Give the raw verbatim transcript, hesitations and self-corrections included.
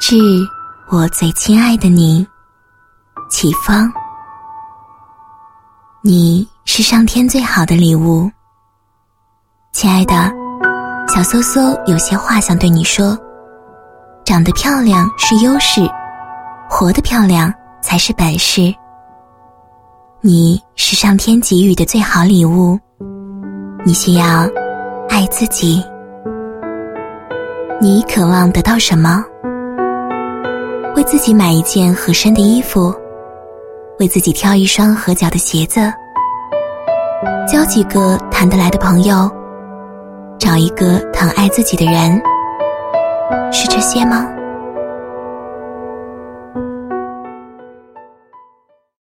致我最亲爱的你，启芳。你是上天最好的礼物。亲爱的，小搜搜有些话想对你说。长得漂亮是优势，活得漂亮才是本事。你是上天给予的最好礼物，你需要爱自己。你渴望得到什么？为自己买一件合身的衣服，为自己挑一双合脚的鞋子，交几个谈得来的朋友，找一个疼爱自己的人，是这些吗？